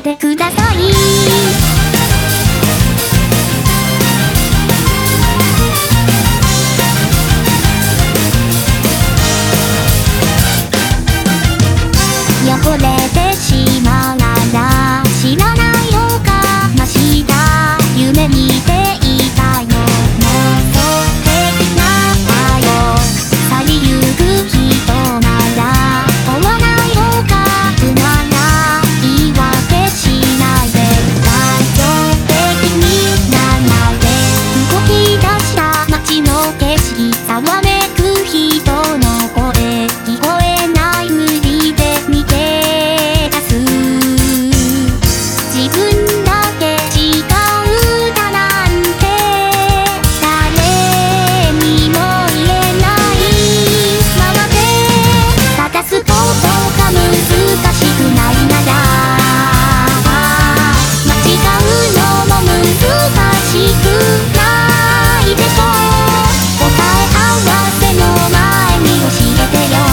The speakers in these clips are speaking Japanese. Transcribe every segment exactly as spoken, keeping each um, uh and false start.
てください。汚れてしまうなら知らないよかました夢見ていたよもっと素敵なったよ去りゆく人なら追わないよかうなら言い訳しないで感情的にならないで動き出した街の景色ざわめく人の声聞こえないふりで見て自分だけ違うだなんて誰にも言えないままで正すことが難しくないなら間違うのも難しくないでしょ答え合わせの前に教えてよ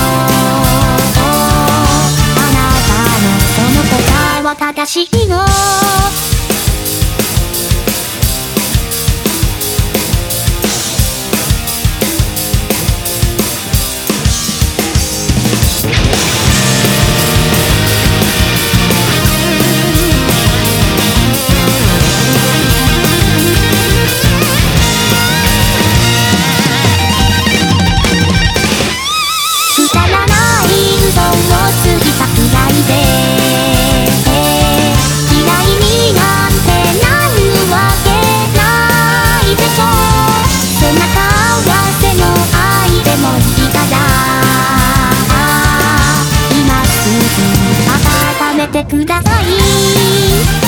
あなたのその答えは正しいのくだらない嘘をついたくらいで嫌いになんてなるわけないでしょ背中合わせの愛でもいいから今すぐ温めてください。